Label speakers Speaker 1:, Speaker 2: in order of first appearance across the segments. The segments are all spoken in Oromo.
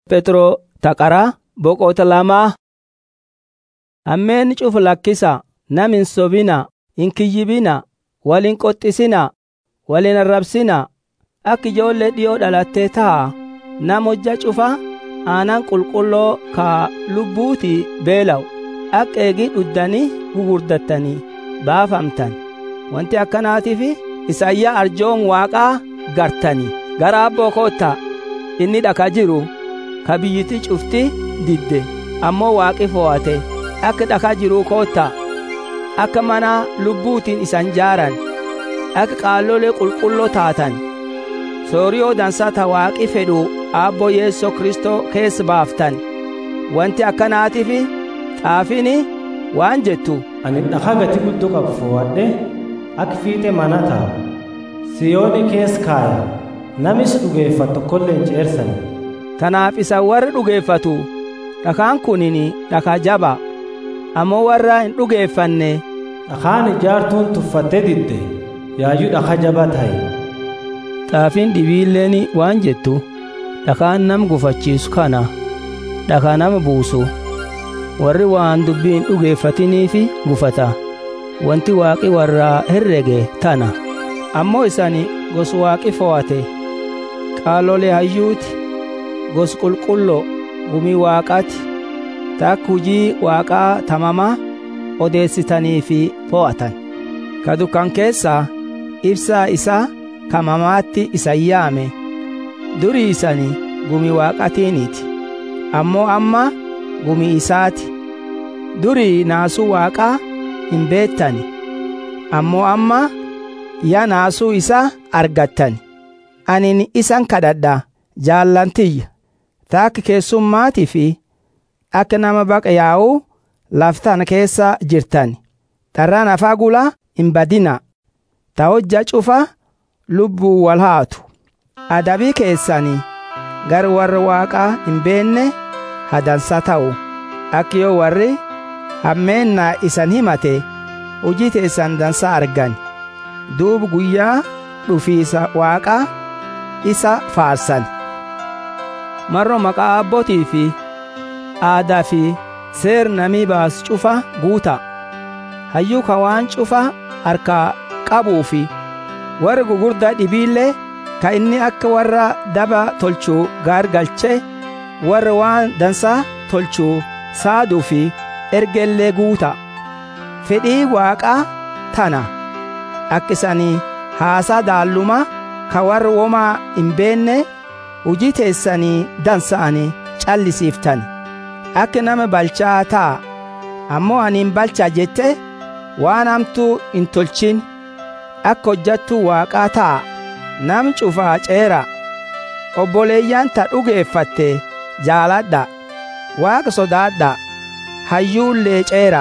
Speaker 1: Petro taqara boqota lama. Ammeen cufu lakkisa namin sobina inkiyyibina walin qoxxisina walin arrabsina akka ijoollee dhiyoo dhalattee ta'a nam hojja cufa aanan qulqulloo ka lubbuuti beela'u akka eegii dhuddanii gugurdattanii baafamtan wanti akkanaatiif Isaayyaa arjoon Waaqaa gartanii gara abboo koottaa inni dhakaa jiru ka biyyiti cufti didde ammoo Waaqi fo'ate akka dhakaa jiru koottaa akka mana lubbuutiin isan jaaran akka qaallolee qulqulloo taatan sooriyoo dansaa ta Waaqi fedhu abbo Yeesoo Kristoo keessa baaftan wanti akkanaatiif xaafini waan jettu
Speaker 2: ani dhakaa gati guddoo qabu fo'adhe akka fiixee mana ta'a siyooni keessa kaaya namis dhugeeffatu tokkollee hin ceersani.
Speaker 1: Kanaaf isa warra dhugeeffatu dhakaan kunini dhakaa jaba ammoo warra hin dhugeeffanne
Speaker 2: dhakaan ijaartuun tuffattee didde yaayyuu dhakaa jaba ta'e.
Speaker 1: Xaafiin dhibiilleen waan jettu dhakaan nama gufachiisu kana dhakaa nama buusu warri waan dubbii hin dhugeeffatiniifi gufata wanti Waaqi warra herrege tana ammoo isani gos Waaqi fo'ate qaalolee hayyuuti gos qulqulloo gumii Waaqaati takka hujii Waaqaa tamamaa odeessitaniifi fo'atan ka dukkan keessaa ibsaa isaa kamamaatti isa yaame durii isani gumii Waaqatiiniti ammoo amma gumii isaati durii naasuu Waaqaa hin beettani ammoo amma yaa naasuu isaa argattani anin isan kadhadha jaallantiyya taakki keessummaatii fi akka nama baqa yaa'uu laftan keessa jirtani xarraan afaa gulaa hin badina ta hojja cufa lubbuu wal haatu adabii keessanii gar warra Waaqaa hin beenne hadansa ta'u akka yoo warri hammeennaa isan himate hojii teessan dansa argan duuba guyyaa dhufiisa Waaqaa isa faarsan marro maqaa abbootii fi aadaa fi seer namii baas cufa guuta hayyuu ka waan cufa harkaa qabuu fi warra gugurdaa dhibiillee ka inni akka warra daba tolchuu gaargalchee warra waan dansaa tolchuu saaduu fi ergellee guuta fedhii Waaqaa tana akka isanii haasaa daalluma ka warra womaa hin beenne hujii teessanii dansa'anii callisiiftan akka nama balchaa ta'a ammoo ani hin balchaa jette waan hamtuu hin tolchin akka hojjattuu Waaqaa ta'a nam cufaa ceera obboleeyyan ta dhugeeffatte jaaladha Waaqa sodaadha hayyuullee ceera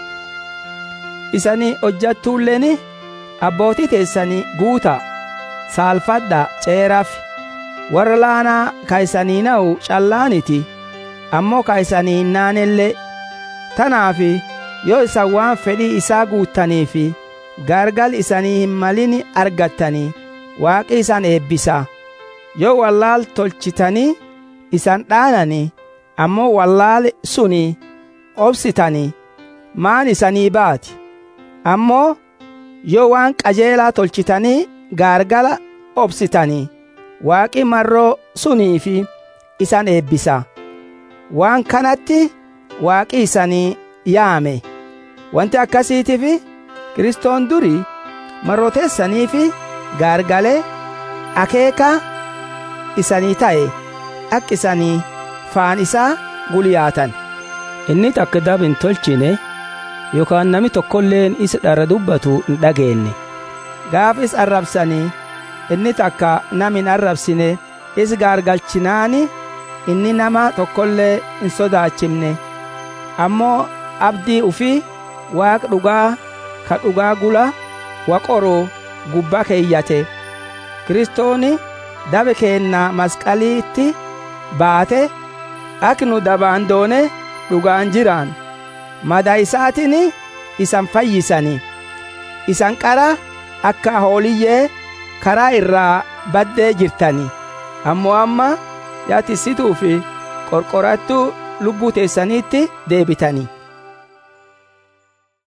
Speaker 1: isanii hojjattuulleen abbootii teessanii guuta saalfadha ceeraaf warra laanaa ka isanii na'u callaaniti ammoo ka isanii hin naanellee tanaaf yoo isan waan fedhii isaa guuttaniif gargal isanii hin malin argattanii Waaqi isan eebbisa yoo wallaal tolchitanii isan dhaananii ammoo wallaal suni obsitanii maan isanii baati ammoo yoo waan qajeelaa tolchitanii gaargala obsitanii Waaqi marroo suniifi isan eebbisa waan kanatti Waaqi isanii yaame wanti akkasiitiif Kiristoon durii marroo teessaniifi gaargalee akeeka isanii ta'e akka isanii faan isaa guliyaatan inni takka dab hin tolchine yookaan nami tokkolleen isa dharra dubbatu hin dhageenye gaafis arrabsanii inni takka nam hin arrabsine is gaargalchinaani inni nama tokkollee hin sodaachifne ammoo abdii ufii Waaqa dhugaa ka dhugaa gula waqoroo gubbaa keeyyate Kiristooni dabe keenna masqaliitti baate akka nu dabaan doone dhugaan jiraan madaa isaatiin isan fayyisani isan qara akka hooliyyee karaa irraa baddee jirtani ammoo amma yaatisituu fi qorqorattu lubbuu teessaniitti deebitanii.